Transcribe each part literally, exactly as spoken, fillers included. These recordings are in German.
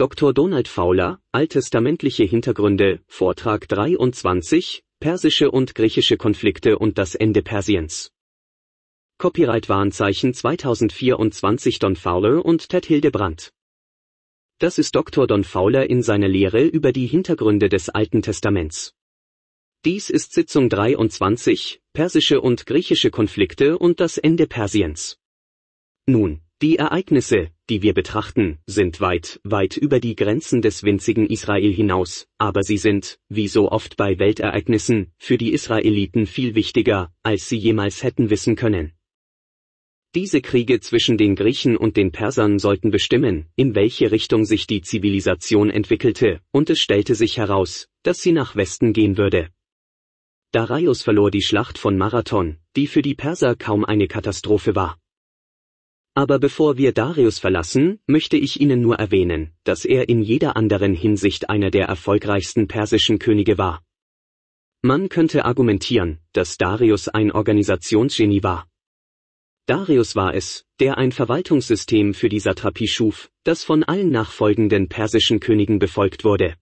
Doktor Donald Fowler, Alttestamentliche Hintergründe, Vortrag dreiundzwanzig, Persische und griechische Konflikte und das Ende Persiens. Copyright-Warnzeichen zweitausendvierundzwanzig Don Fowler und Ted Hildebrandt. Das ist Doktor Don Fowler in seiner Lehre über die Hintergründe des Alten Testaments. Dies ist Sitzung dreiundzwanzig, Persische und griechische Konflikte und das Ende Persiens. Nun, die Ereignisse, die wir betrachten, sind weit, weit über die Grenzen des winzigen Israel hinaus, aber sie sind, wie so oft bei Weltereignissen, für die Israeliten viel wichtiger, als sie jemals hätten wissen können. Diese Kriege zwischen den Griechen und den Persern sollten bestimmen, in welche Richtung sich die Zivilisation entwickelte, und es stellte sich heraus, dass sie nach Westen gehen würde. Darius verlor die Schlacht von Marathon, die für die Perser kaum eine Katastrophe war. Aber bevor wir Darius verlassen, möchte ich Ihnen nur erwähnen, dass er in jeder anderen Hinsicht einer der erfolgreichsten persischen Könige war. Man könnte argumentieren, dass Darius ein Organisationsgenie war. Darius war es, der ein Verwaltungssystem für die Satrapie schuf, das von allen nachfolgenden persischen Königen befolgt wurde.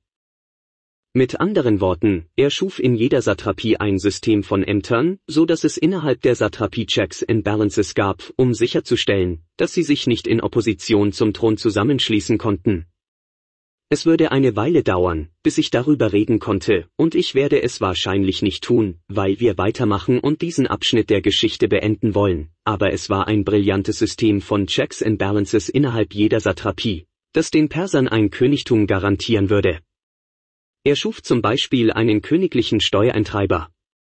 Mit anderen Worten, er schuf in jeder Satrapie ein System von Ämtern, so dass es innerhalb der Satrapie Checks and Balances gab, um sicherzustellen, dass sie sich nicht in Opposition zum Thron zusammenschließen konnten. Es würde eine Weile dauern, bis ich darüber reden konnte, und ich werde es wahrscheinlich nicht tun, weil wir weitermachen und diesen Abschnitt der Geschichte beenden wollen, aber es war ein brillantes System von Checks and Balances innerhalb jeder Satrapie, das den Persern ein Königtum garantieren würde. Er schuf zum Beispiel einen königlichen Steuereintreiber.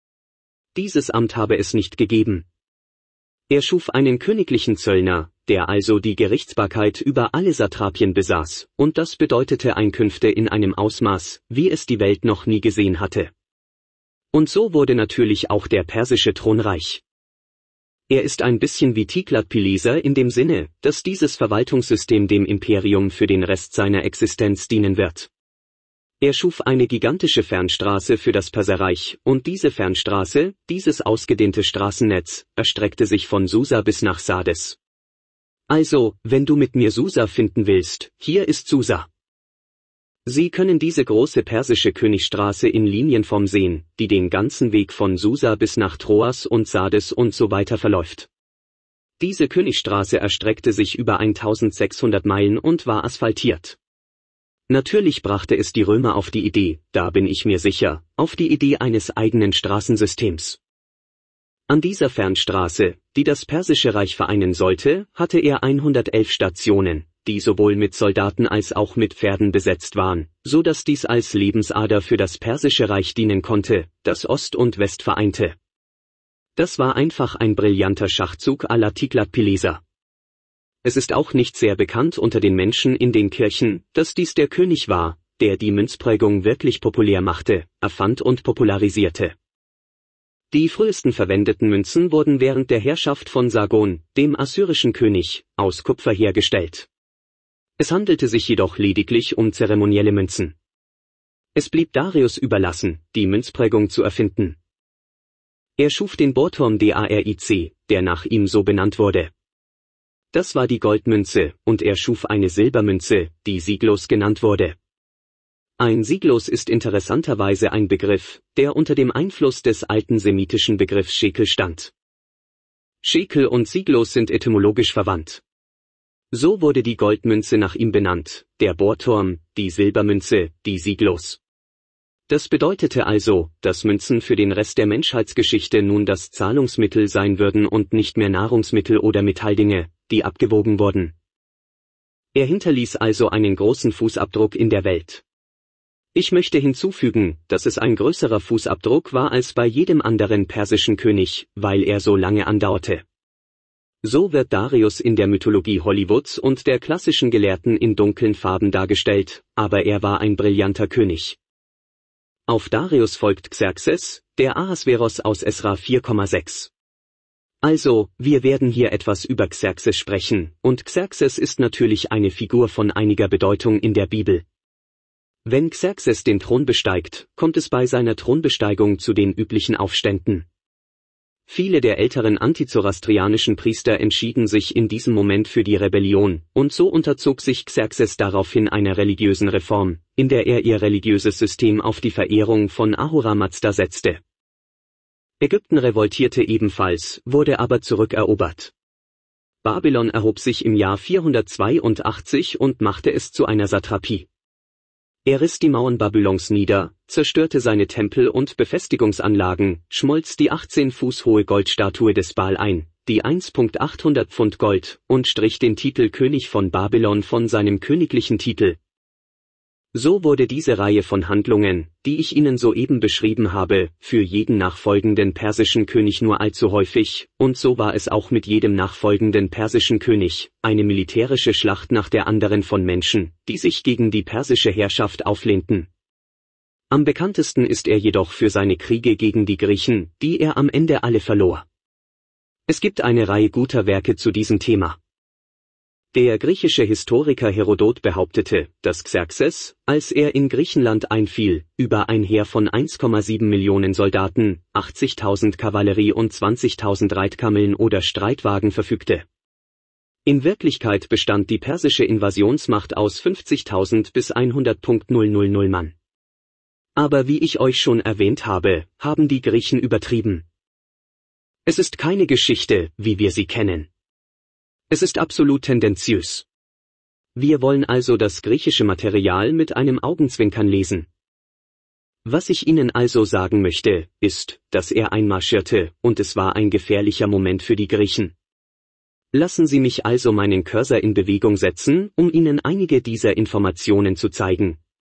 Dieses Amt habe es nicht gegeben. Er schuf einen königlichen Zöllner, der also die Gerichtsbarkeit über alle Satrapien besaß, und das bedeutete Einkünfte in einem Ausmaß, wie es die Welt noch nie gesehen hatte. Und so wurde natürlich auch der persische Thron reich. Er ist ein bisschen wie Tiglat-Pileser in dem Sinne, dass dieses Verwaltungssystem dem Imperium für den Rest seiner Existenz dienen wird. Er schuf eine gigantische Fernstraße für das Perserreich, und diese Fernstraße, dieses ausgedehnte Straßennetz, erstreckte sich von Susa bis nach Sardes. Also, wenn du mit mir Susa finden willst, hier ist Susa. Sie können diese große persische Königstraße in Linienform sehen, die den ganzen Weg von Susa bis nach Troas und Sardes und so weiter verläuft. Diese Königstraße erstreckte sich über eintausendsechshundert Meilen und war asphaltiert. Natürlich brachte es die Römer auf die Idee, da bin ich mir sicher, auf die Idee eines eigenen Straßensystems. An dieser Fernstraße, die das Persische Reich vereinen sollte, hatte er hundertelf Stationen, die sowohl mit Soldaten als auch mit Pferden besetzt waren, so dass dies als Lebensader für das Persische Reich dienen konnte, das Ost und West vereinte. Das war einfach ein brillanter Schachzug à la Tiglat-Pileser. Es ist auch nicht sehr bekannt unter den Menschen in den Kirchen, dass dies der König war, der die Münzprägung wirklich populär machte, erfand und popularisierte. Die frühesten verwendeten Münzen wurden während der Herrschaft von Sargon, dem assyrischen König, aus Kupfer hergestellt. Es handelte sich jedoch lediglich um zeremonielle Münzen. Es blieb Darius überlassen, die Münzprägung zu erfinden. Er schuf den Bohrturm Daric, der nach ihm so benannt wurde. Das war die Goldmünze, und er schuf eine Silbermünze, die Siglos genannt wurde. Ein Siglos ist interessanterweise ein Begriff, der unter dem Einfluss des alten semitischen Begriffs Schekel stand. Schekel und Siglos sind etymologisch verwandt. So wurde die Goldmünze nach ihm benannt, der Bohrturm, die Silbermünze, die Siglos. Das bedeutete also, dass Münzen für den Rest der Menschheitsgeschichte nun das Zahlungsmittel sein würden und nicht mehr Nahrungsmittel oder Metalldinge, die abgewogen wurden. Er hinterließ also einen großen Fußabdruck in der Welt. Ich möchte hinzufügen, dass es ein größerer Fußabdruck war als bei jedem anderen persischen König, weil er so lange andauerte. So wird Darius in der Mythologie Hollywoods und der klassischen Gelehrten in dunklen Farben dargestellt, aber er war ein brillanter König. Auf Darius folgt Xerxes, der Ahasveros aus Esra vier Komma sechs. Also, wir werden hier etwas über Xerxes sprechen, und Xerxes ist natürlich eine Figur von einiger Bedeutung in der Bibel. Wenn Xerxes den Thron besteigt, kommt es bei seiner Thronbesteigung zu den üblichen Aufständen. Viele der älteren antizoroastrianischen Priester entschieden sich in diesem Moment für die Rebellion, und so unterzog sich Xerxes daraufhin einer religiösen Reform, in der er ihr religiöses System auf die Verehrung von Ahura Mazda setzte. Ägypten revoltierte ebenfalls, wurde aber zurückerobert. Babylon erhob sich im Jahr vierhundertzweiundachtzig und machte es zu einer Satrapie. Er riss die Mauern Babylons nieder, zerstörte seine Tempel und Befestigungsanlagen, schmolz die achtzehn Fuß hohe Goldstatue des Baal ein, die achthundert Pfund Gold, und strich den Titel König von Babylon von seinem königlichen Titel. So wurde diese Reihe von Handlungen, die ich Ihnen soeben beschrieben habe, für jeden nachfolgenden persischen König nur allzu häufig, und so war es auch mit jedem nachfolgenden persischen König, eine militärische Schlacht nach der anderen von Menschen, die sich gegen die persische Herrschaft auflehnten. Am bekanntesten ist er jedoch für seine Kriege gegen die Griechen, die er am Ende alle verlor. Es gibt eine Reihe guter Werke zu diesem Thema. Der griechische Historiker Herodot behauptete, dass Xerxes, als er in Griechenland einfiel, über ein Heer von eins Komma sieben Millionen Soldaten, achtzigtausend Kavallerie und zwanzigtausend Reitkammeln oder Streitwagen verfügte. In Wirklichkeit bestand die persische Invasionsmacht aus fünfzigtausend bis hunderttausend Mann. Aber wie ich euch schon erwähnt habe, haben die Griechen übertrieben. Es ist keine Geschichte, wie wir sie kennen. Es ist absolut tendenziös. Wir wollen also das griechische Material mit einem Augenzwinkern lesen. Was ich Ihnen also sagen möchte, ist, dass er einmarschierte, und es war ein gefährlicher Moment für die Griechen. Lassen Sie mich also meinen Cursor in Bewegung setzen, um Ihnen einige dieser Informationen zu zeigen.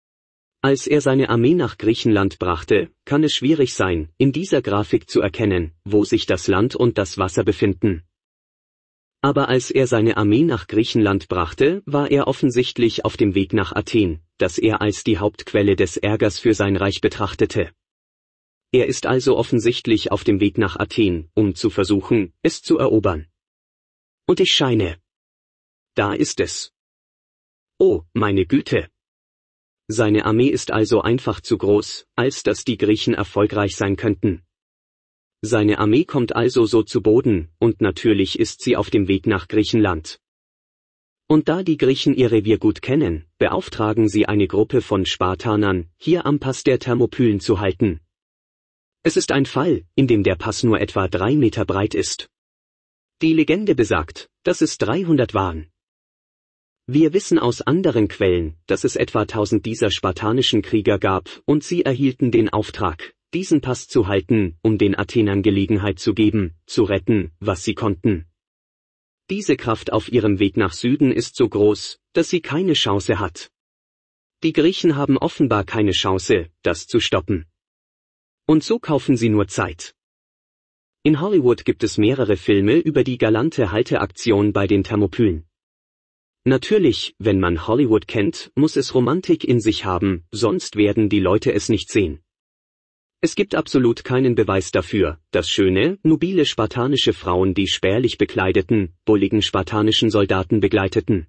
Als er seine Armee nach Griechenland brachte, kann es schwierig sein, in dieser Grafik zu erkennen, wo sich das Land und das Wasser befinden. Aber als er seine Armee nach Griechenland brachte, war er offensichtlich auf dem Weg nach Athen, das er als die Hauptquelle des Ärgers für sein Reich betrachtete. Er ist also offensichtlich auf dem Weg nach Athen, um zu versuchen, es zu erobern. Und ich scheine. Da ist es. Oh, meine Güte. Seine Armee ist also einfach zu groß, als dass die Griechen erfolgreich sein könnten. Seine Armee kommt also so zu Boden, und natürlich ist sie auf dem Weg nach Griechenland. Und da die Griechen ihr Revier gut kennen, beauftragen sie eine Gruppe von Spartanern, hier am Pass der Thermopylen zu halten. Es ist ein Fall, in dem der Pass nur etwa drei Meter breit ist. Die Legende besagt, dass es dreihundert waren. Wir wissen aus anderen Quellen, dass es etwa tausend dieser spartanischen Krieger gab, und sie erhielten den Auftrag, diesen Pass zu halten, um den Athenern Gelegenheit zu geben, zu retten, was sie konnten. Diese Kraft auf ihrem Weg nach Süden ist so groß, dass sie keine Chance hat. Die Griechen haben offenbar keine Chance, das zu stoppen. Und so kaufen sie nur Zeit. In Hollywood gibt es mehrere Filme über die galante Halteaktion bei den Thermopylen. Natürlich, wenn man Hollywood kennt, muss es Romantik in sich haben, sonst werden die Leute es nicht sehen. Es gibt absolut keinen Beweis dafür, dass schöne, nobile spartanische Frauen die spärlich bekleideten, bulligen spartanischen Soldaten begleiteten.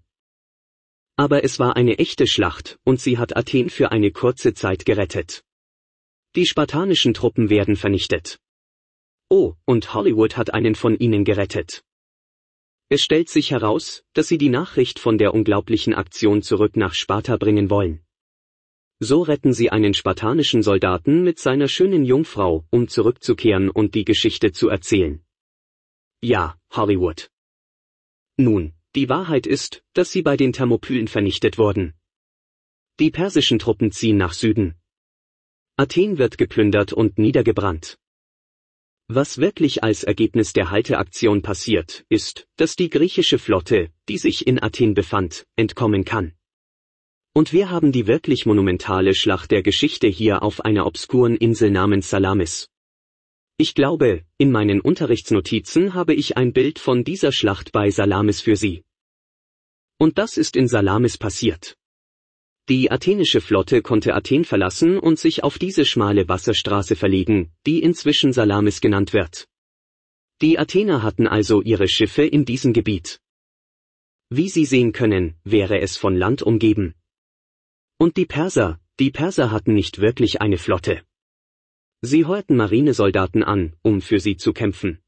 Aber es war eine echte Schlacht, und sie hat Athen für eine kurze Zeit gerettet. Die spartanischen Truppen werden vernichtet. Oh, und Hollywood hat einen von ihnen gerettet. Es stellt sich heraus, dass sie die Nachricht von der unglaublichen Aktion zurück nach Sparta bringen wollen. So retten sie einen spartanischen Soldaten mit seiner schönen Jungfrau, um zurückzukehren und die Geschichte zu erzählen. Ja, Hollywood. Nun, die Wahrheit ist, dass sie bei den Thermopylen vernichtet wurden. Die persischen Truppen ziehen nach Süden. Athen wird geplündert und niedergebrannt. Was wirklich als Ergebnis der Halteaktion passiert, ist, dass die griechische Flotte, die sich in Athen befand, entkommen kann. Und wir haben die wirklich monumentale Schlacht der Geschichte hier auf einer obskuren Insel namens Salamis. Ich glaube, in meinen Unterrichtsnotizen habe ich ein Bild von dieser Schlacht bei Salamis für Sie. Und das ist in Salamis passiert. Die athenische Flotte konnte Athen verlassen und sich auf diese schmale Wasserstraße verlegen, die inzwischen Salamis genannt wird. Die Athener hatten also ihre Schiffe in diesem Gebiet. Wie Sie sehen können, wäre es von Land umgeben. Und die Perser, die Perser hatten nicht wirklich eine Flotte. Sie heuerten Marinesoldaten an, um für sie zu kämpfen.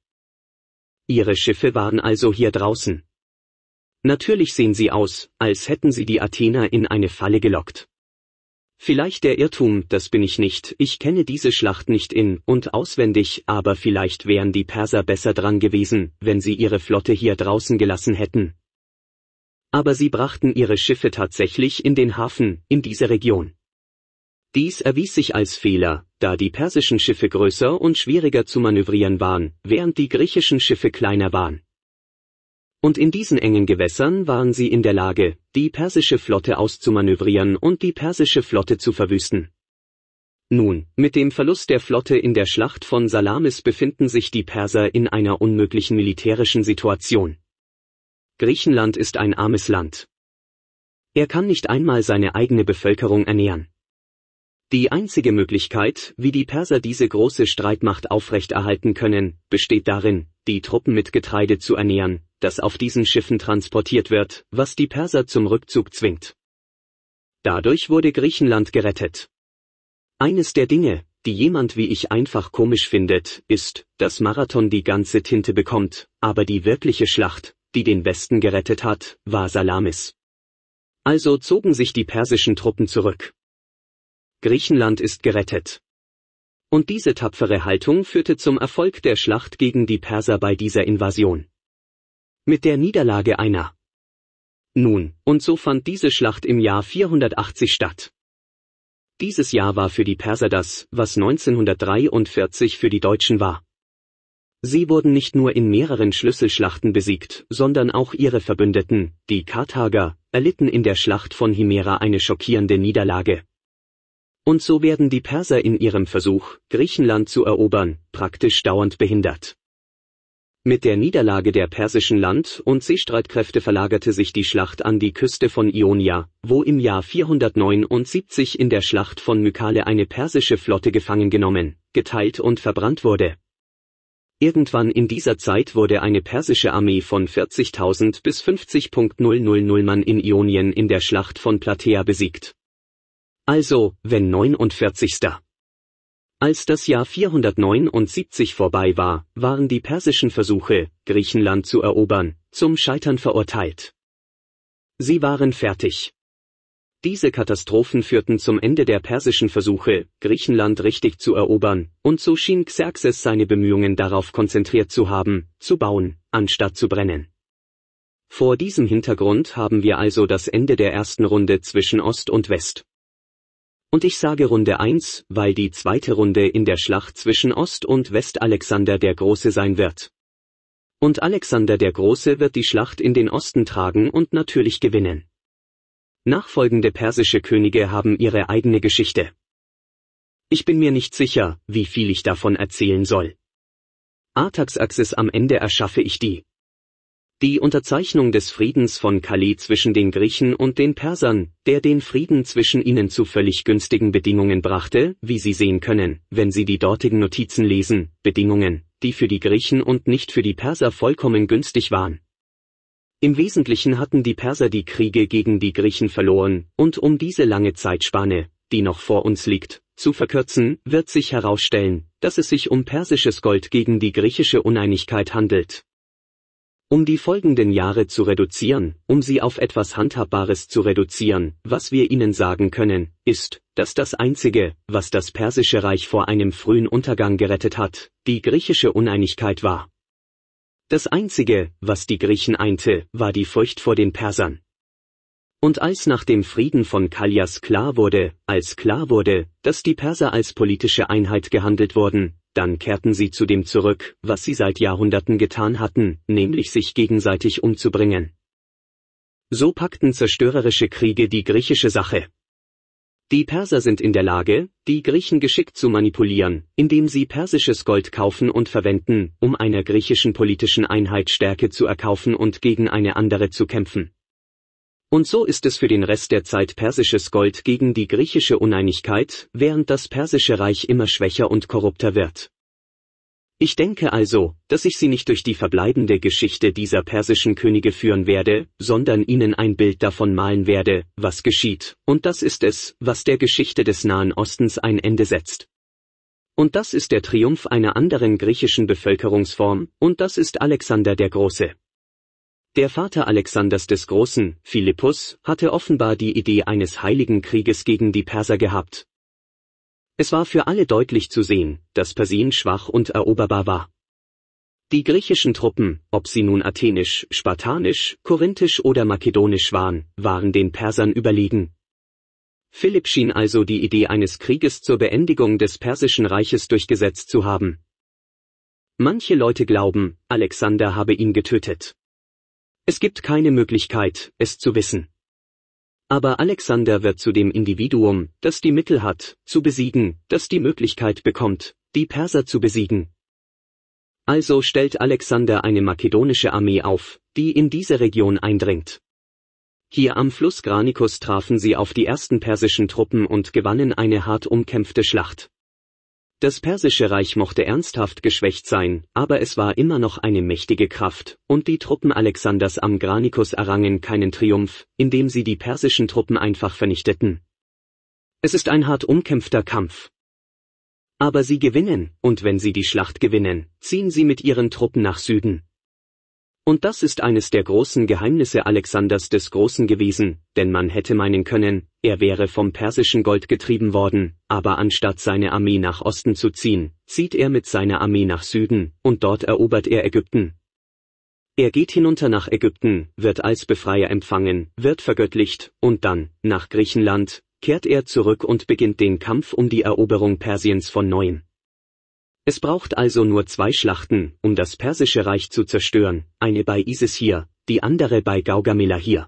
Ihre Schiffe waren also hier draußen. Natürlich sehen sie aus, als hätten sie die Athener in eine Falle gelockt. Vielleicht der Irrtum, das bin ich nicht, ich kenne diese Schlacht nicht in- und auswendig, aber vielleicht wären die Perser besser dran gewesen, wenn sie ihre Flotte hier draußen gelassen hätten. Aber sie brachten ihre Schiffe tatsächlich in den Hafen, in diese Region. Dies erwies sich als Fehler, da die persischen Schiffe größer und schwieriger zu manövrieren waren, während die griechischen Schiffe kleiner waren. Und in diesen engen Gewässern waren sie in der Lage, die persische Flotte auszumanövrieren und die persische Flotte zu verwüsten. Nun, mit dem Verlust der Flotte in der Schlacht von Salamis befinden sich die Perser in einer unmöglichen militärischen Situation. Griechenland ist ein armes Land. Er kann nicht einmal seine eigene Bevölkerung ernähren. Die einzige Möglichkeit, wie die Perser diese große Streitmacht aufrechterhalten können, besteht darin, die Truppen mit Getreide zu ernähren, das auf diesen Schiffen transportiert wird, was die Perser zum Rückzug zwingt. Dadurch wurde Griechenland gerettet. Eines der Dinge, die jemand wie ich einfach komisch findet, ist, dass Marathon die ganze Tinte bekommt, aber die wirkliche Schlacht, die den Westen gerettet hat, war Salamis. Also zogen sich die persischen Truppen zurück. Griechenland ist gerettet. Und diese tapfere Haltung führte zum Erfolg der Schlacht gegen die Perser bei dieser Invasion. Mit der Niederlage einer. Nun, und so fand diese Schlacht im Jahr vierhundertachtzig statt. Dieses Jahr war für die Perser das, was neunzehnhundertdreiundvierzig für die Deutschen war. Sie wurden nicht nur in mehreren Schlüsselschlachten besiegt, sondern auch ihre Verbündeten, die Karthager, erlitten in der Schlacht von Himera eine schockierende Niederlage. Und so werden die Perser in ihrem Versuch, Griechenland zu erobern, praktisch dauernd behindert. Mit der Niederlage der persischen Land- und Seestreitkräfte verlagerte sich die Schlacht an die Küste von Ionia, wo im Jahr vierhundertneunundsiebzig in der Schlacht von Mykale eine persische Flotte gefangen genommen, geteilt und verbrannt wurde. Irgendwann in dieser Zeit wurde eine persische Armee von vierzigtausend bis fünfzigtausend Mann in Ionien in der Schlacht von Plataea besiegt. Also, wenn neunundvierzigster Als das Jahr vierhundertneunundsiebzig vorbei war, waren die persischen Versuche, Griechenland zu erobern, zum Scheitern verurteilt. Sie waren fertig. Diese Katastrophen führten zum Ende der persischen Versuche, Griechenland richtig zu erobern, und so schien Xerxes seine Bemühungen darauf konzentriert zu haben, zu bauen, anstatt zu brennen. Vor diesem Hintergrund haben wir also das Ende der ersten Runde zwischen Ost und West. Und ich sage Runde eins, weil die zweite Runde in der Schlacht zwischen Ost und West Alexander der Große sein wird. Und Alexander der Große wird die Schlacht in den Osten tragen und natürlich gewinnen. Nachfolgende persische Könige haben ihre eigene Geschichte. Ich bin mir nicht sicher, wie viel ich davon erzählen soll. Artaxerxes am Ende erschaffe ich die. Die Unterzeichnung des Friedens von Calais zwischen den Griechen und den Persern, der den Frieden zwischen ihnen zu völlig günstigen Bedingungen brachte, wie Sie sehen können, wenn Sie die dortigen Notizen lesen, Bedingungen, die für die Griechen und nicht für die Perser vollkommen günstig waren. Im Wesentlichen hatten die Perser die Kriege gegen die Griechen verloren, und um diese lange Zeitspanne, die noch vor uns liegt, zu verkürzen, wird sich herausstellen, dass es sich um persisches Gold gegen die griechische Uneinigkeit handelt. Um die folgenden Jahre zu reduzieren, um sie auf etwas Handhabbares zu reduzieren, was wir Ihnen sagen können, ist, dass das Einzige, was das persische Reich vor einem frühen Untergang gerettet hat, die griechische Uneinigkeit war. Das Einzige, was die Griechen einte, war die Furcht vor den Persern. Und als nach dem Frieden von Kallias klar wurde, als klar wurde, dass die Perser als politische Einheit gehandelt wurden, dann kehrten sie zu dem zurück, was sie seit Jahrhunderten getan hatten, nämlich sich gegenseitig umzubringen. So packten zerstörerische Kriege die griechische Sache. Die Perser sind in der Lage, die Griechen geschickt zu manipulieren, indem sie persisches Gold kaufen und verwenden, um einer griechischen politischen Einheit Stärke zu erkaufen und gegen eine andere zu kämpfen. Und so ist es für den Rest der Zeit persisches Gold gegen die griechische Uneinigkeit, während das persische Reich immer schwächer und korrupter wird. Ich denke also, dass ich Sie nicht durch die verbleibende Geschichte dieser persischen Könige führen werde, sondern Ihnen ein Bild davon malen werde, was geschieht, und das ist es, was der Geschichte des Nahen Ostens ein Ende setzt. Und das ist der Triumph einer anderen griechischen Bevölkerungsform, und das ist Alexander der Große. Der Vater Alexanders des Großen, Philippus, hatte offenbar die Idee eines heiligen Krieges gegen die Perser gehabt. Es war für alle deutlich zu sehen, dass Persien schwach und eroberbar war. Die griechischen Truppen, ob sie nun athenisch, spartanisch, korinthisch oder makedonisch waren, waren den Persern überlegen. Philipp schien also die Idee eines Krieges zur Beendigung des Persischen Reiches durchgesetzt zu haben. Manche Leute glauben, Alexander habe ihn getötet. Es gibt keine Möglichkeit, es zu wissen. Aber Alexander wird zu dem Individuum, das die Mittel hat, zu besiegen, das die Möglichkeit bekommt, die Perser zu besiegen. Also stellt Alexander eine makedonische Armee auf, die in diese Region eindringt. Hier am Fluss Granicus trafen sie auf die ersten persischen Truppen und gewannen eine hart umkämpfte Schlacht. Das persische Reich mochte ernsthaft geschwächt sein, aber es war immer noch eine mächtige Kraft, und die Truppen Alexanders am Granicus errangen keinen Triumph, indem sie die persischen Truppen einfach vernichteten. Es ist ein hart umkämpfter Kampf. Aber sie gewinnen, und wenn sie die Schlacht gewinnen, ziehen sie mit ihren Truppen nach Süden. Und das ist eines der großen Geheimnisse Alexanders des Großen gewesen, denn man hätte meinen können, er wäre vom persischen Gold getrieben worden, aber anstatt seine Armee nach Osten zu ziehen, zieht er mit seiner Armee nach Süden, und dort erobert er Ägypten. Er geht hinunter nach Ägypten, wird als Befreier empfangen, wird vergöttlicht, und dann, nach Griechenland, kehrt er zurück und beginnt den Kampf um die Eroberung Persiens von neuem. Es braucht also nur zwei Schlachten, um das persische Reich zu zerstören, eine bei Isis hier, die andere bei Gaugamela hier.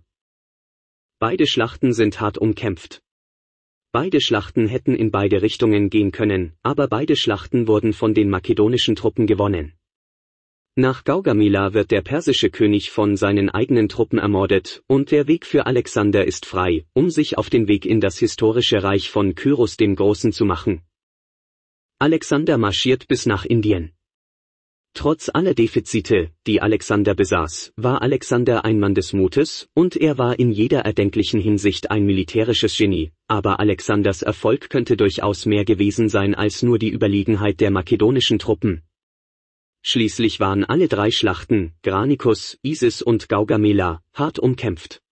Beide Schlachten sind hart umkämpft. Beide Schlachten hätten in beide Richtungen gehen können, aber beide Schlachten wurden von den makedonischen Truppen gewonnen. Nach Gaugamela wird der persische König von seinen eigenen Truppen ermordet, und der Weg für Alexander ist frei, um sich auf den Weg in das historische Reich von Kyros dem Großen zu machen. Alexander marschiert bis nach Indien. Trotz aller Defizite, die Alexander besaß, war Alexander ein Mann des Mutes, und er war in jeder erdenklichen Hinsicht ein militärisches Genie, aber Alexanders Erfolg könnte durchaus mehr gewesen sein als nur die Überlegenheit der makedonischen Truppen. Schließlich waren alle drei Schlachten, Granicus, Isis und Gaugamela, hart umkämpft.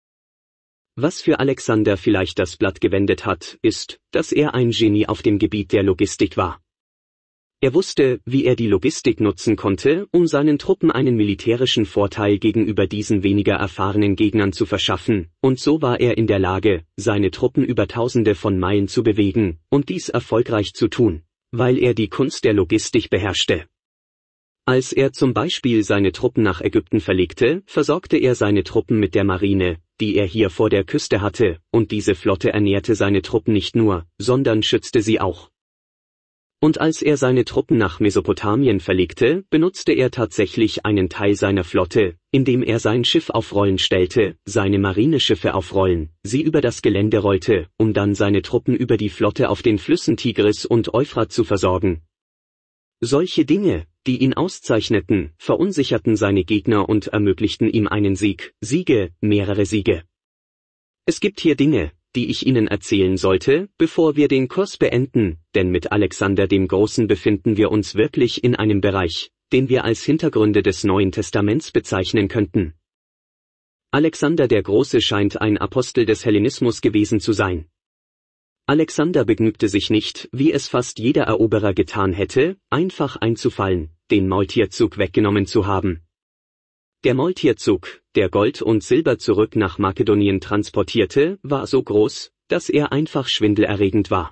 Was für Alexander vielleicht das Blatt gewendet hat, ist, dass er ein Genie auf dem Gebiet der Logistik war. Er wusste, wie er die Logistik nutzen konnte, um seinen Truppen einen militärischen Vorteil gegenüber diesen weniger erfahrenen Gegnern zu verschaffen, und so war er in der Lage, seine Truppen über Tausende von Meilen zu bewegen, und dies erfolgreich zu tun, weil er die Kunst der Logistik beherrschte. Als er zum Beispiel seine Truppen nach Ägypten verlegte, versorgte er seine Truppen mit der Marine, die er hier vor der Küste hatte, und diese Flotte ernährte seine Truppen nicht nur, sondern schützte sie auch. Und als er seine Truppen nach Mesopotamien verlegte, benutzte er tatsächlich einen Teil seiner Flotte, indem er sein Schiff auf Rollen stellte, seine Marineschiffe auf Rollen, sie über das Gelände rollte, um dann seine Truppen über die Flotte auf den Flüssen Tigris und Euphrat zu versorgen. Solche Dinge, die ihn auszeichneten, verunsicherten seine Gegner und ermöglichten ihm einen Sieg, Siege, mehrere Siege. Es gibt hier Dinge, die ich Ihnen erzählen sollte, bevor wir den Kurs beenden, denn mit Alexander dem Großen befinden wir uns wirklich in einem Bereich, den wir als Hintergründe des Neuen Testaments bezeichnen könnten. Alexander der Große scheint ein Apostel des Hellenismus gewesen zu sein. Alexander begnügte sich nicht, wie es fast jeder Eroberer getan hätte, einfach einzufallen, den Maultierzug weggenommen zu haben. Der Maultierzug, der Gold und Silber zurück nach Makedonien transportierte, war so groß, dass er einfach schwindelerregend war.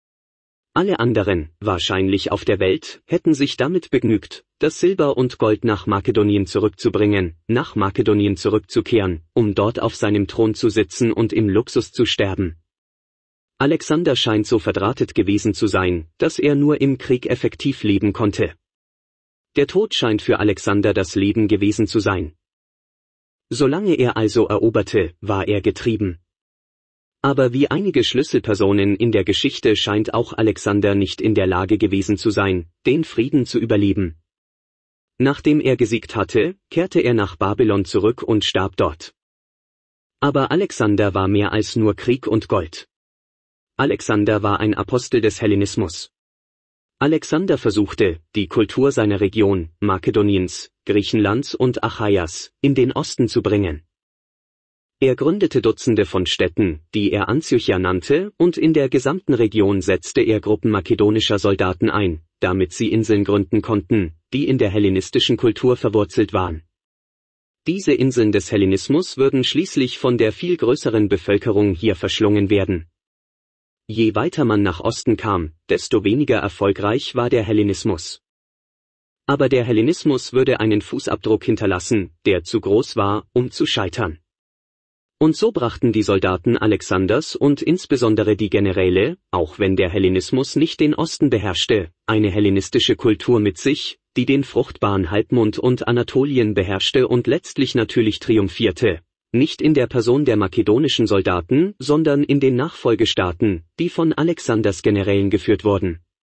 Alle anderen, wahrscheinlich auf der Welt, hätten sich damit begnügt, das Silber und Gold nach Makedonien zurückzubringen, nach Makedonien zurückzukehren, um dort auf seinem Thron zu sitzen und im Luxus zu sterben. Alexander scheint so verdrahtet gewesen zu sein, dass er nur im Krieg effektiv leben konnte. Der Tod scheint für Alexander das Leben gewesen zu sein. Solange er also eroberte, war er getrieben. Aber wie einige Schlüsselpersonen in der Geschichte scheint auch Alexander nicht in der Lage gewesen zu sein, den Frieden zu überleben. Nachdem er gesiegt hatte, kehrte er nach Babylon zurück und starb dort. Aber Alexander war mehr als nur Krieg und Gold. Alexander war ein Apostel des Hellenismus. Alexander versuchte, die Kultur seiner Region, Makedoniens, Griechenlands und Achaias, in den Osten zu bringen. Er gründete Dutzende von Städten, die er Antiochia nannte, und in der gesamten Region setzte er Gruppen makedonischer Soldaten ein, damit sie Inseln gründen konnten, die in der hellenistischen Kultur verwurzelt waren. Diese Inseln des Hellenismus würden schließlich von der viel größeren Bevölkerung hier verschlungen werden. Je weiter man nach Osten kam, desto weniger erfolgreich war der Hellenismus. Aber der Hellenismus würde einen Fußabdruck hinterlassen, der zu groß war, um zu scheitern. Und so brachten die Soldaten Alexanders und insbesondere die Generäle, auch wenn der Hellenismus nicht den Osten beherrschte, eine hellenistische Kultur mit sich, die den fruchtbaren Halbmond und Anatolien beherrschte und letztlich natürlich triumphierte, nicht in der Person der makedonischen Soldaten, sondern in den Nachfolgestaaten, die von Alexanders Generälen geführt wurden.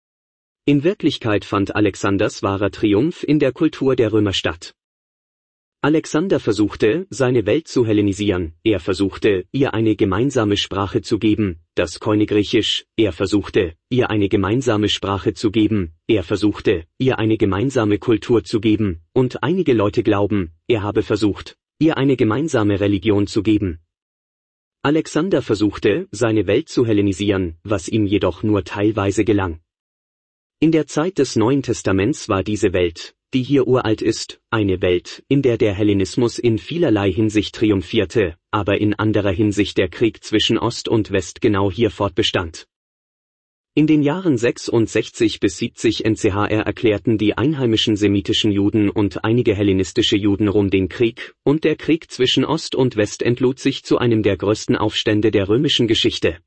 In Wirklichkeit fand Alexanders wahrer Triumph in der Kultur der Römer statt. Alexander versuchte, seine Welt zu hellenisieren, er versuchte, ihr eine gemeinsame Sprache zu geben, das Koine-Griechisch, er versuchte, ihr eine gemeinsame Sprache zu geben, er versuchte, ihr eine gemeinsame Kultur zu geben, und einige Leute glauben, er habe versucht, ihr eine gemeinsame Religion zu geben. Alexander versuchte, seine Welt zu hellenisieren, was ihm jedoch nur teilweise gelang. In der Zeit des Neuen Testaments war diese Welt, die hier uralt ist, eine Welt, in der der Hellenismus in vielerlei Hinsicht triumphierte, aber in anderer Hinsicht der Krieg zwischen Ost und West genau hier fortbestand. In den Jahren sechsundsechzig bis siebzig N C H R erklärten die einheimischen semitischen Juden und einige hellenistische Juden Rom den Krieg, und der Krieg zwischen Ost und West entlud sich zu einem der größten Aufstände der römischen Geschichte.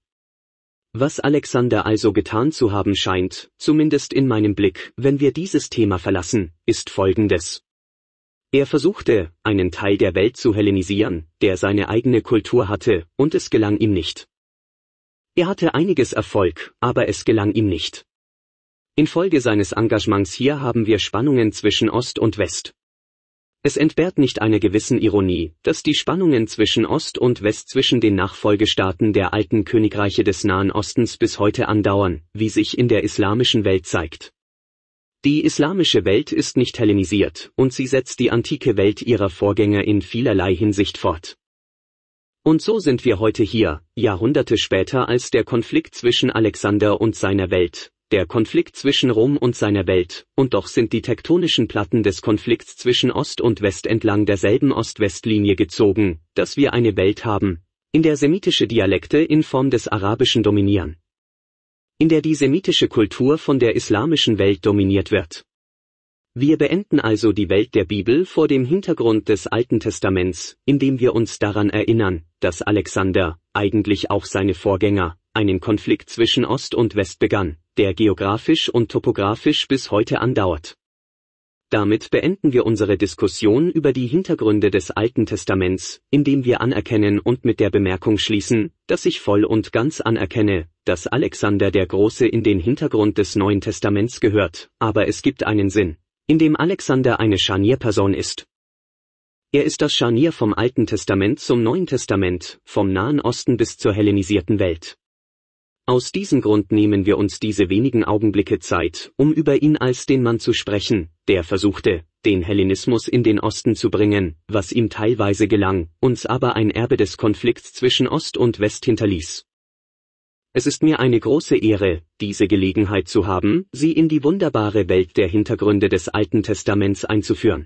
Was Alexander also getan zu haben scheint, zumindest in meinem Blick, wenn wir dieses Thema verlassen, ist Folgendes. Er versuchte, einen Teil der Welt zu hellenisieren, der seine eigene Kultur hatte, und es gelang ihm nicht. Er hatte einiges Erfolg, aber es gelang ihm nicht. Infolge seines Engagements hier haben wir Spannungen zwischen Ost und West. Es entbehrt nicht einer gewissen Ironie, dass die Spannungen zwischen Ost und West zwischen den Nachfolgestaaten der alten Königreiche des Nahen Ostens bis heute andauern, wie sich in der islamischen Welt zeigt. Die islamische Welt ist nicht hellenisiert, und sie setzt die antike Welt ihrer Vorgänger in vielerlei Hinsicht fort. Und so sind wir heute hier, Jahrhunderte später als der Konflikt zwischen Alexander und seiner Welt, der Konflikt zwischen Rom und seiner Welt, und doch sind die tektonischen Platten des Konflikts zwischen Ost und West entlang derselben Ost-West-Linie gezogen, dass wir eine Welt haben, in der semitische Dialekte in Form des Arabischen dominieren. In der die semitische Kultur von der islamischen Welt dominiert wird. Wir beenden also die Welt der Bibel vor dem Hintergrund des Alten Testaments, indem wir uns daran erinnern, dass Alexander, eigentlich auch seine Vorgänger, einen Konflikt zwischen Ost und West begann, der geografisch und topografisch bis heute andauert. Damit beenden wir unsere Diskussion über die Hintergründe des Alten Testaments, indem wir anerkennen und mit der Bemerkung schließen, dass ich voll und ganz anerkenne, dass Alexander der Große in den Hintergrund des Neuen Testaments gehört, aber es gibt einen Sinn, in dem Alexander eine Scharnierperson ist. Er ist das Scharnier vom Alten Testament zum Neuen Testament, vom Nahen Osten bis zur hellenisierten Welt. Aus diesem Grund nehmen wir uns diese wenigen Augenblicke Zeit, um über ihn als den Mann zu sprechen, der versuchte, den Hellenismus in den Osten zu bringen, was ihm teilweise gelang, uns aber ein Erbe des Konflikts zwischen Ost und West hinterließ. Es ist mir eine große Ehre, diese Gelegenheit zu haben, Sie in die wunderbare Welt der Hintergründe des Alten Testaments einzuführen.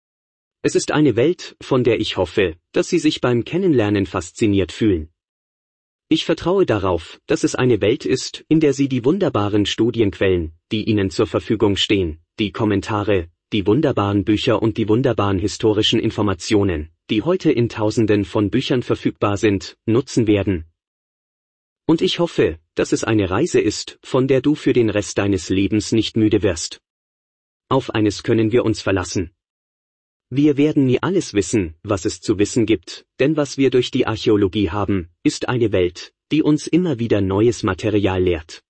Es ist eine Welt, von der ich hoffe, dass Sie sich beim Kennenlernen fasziniert fühlen. Ich vertraue darauf, dass es eine Welt ist, in der Sie die wunderbaren Studienquellen, die Ihnen zur Verfügung stehen, die Kommentare, die wunderbaren Bücher und die wunderbaren historischen Informationen, die heute in Tausenden von Büchern verfügbar sind, nutzen werden. Und ich hoffe, dass es eine Reise ist, von der du für den Rest deines Lebens nicht müde wirst. Auf eines können wir uns verlassen. Wir werden nie alles wissen, was es zu wissen gibt, denn was wir durch die Archäologie haben, ist eine Welt, die uns immer wieder neues Material lehrt.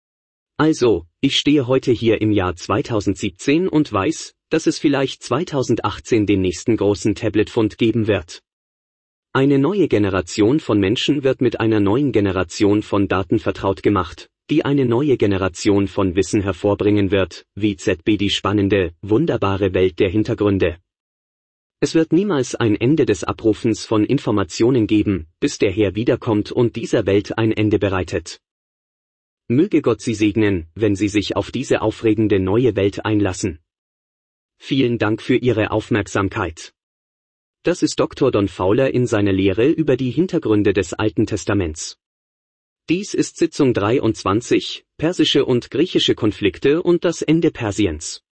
Also, ich stehe heute hier im Jahr zweitausendsiebzehn und weiß, dass es vielleicht zweitausendachtzehn den nächsten großen Tablet-Fund geben wird. Eine neue Generation von Menschen wird mit einer neuen Generation von Daten vertraut gemacht, die eine neue Generation von Wissen hervorbringen wird, wie Z B die spannende, wunderbare Welt der Hintergründe. Es wird niemals ein Ende des Abrufens von Informationen geben, bis der Herr wiederkommt und dieser Welt ein Ende bereitet. Möge Gott Sie segnen, wenn Sie sich auf diese aufregende neue Welt einlassen. Vielen Dank für Ihre Aufmerksamkeit. Das ist Doktor Don Fowler in seiner Lehre über die Hintergründe des Alten Testaments. Dies ist Sitzung dreiundzwanzig, persische und griechische Konflikte und das Ende Persiens.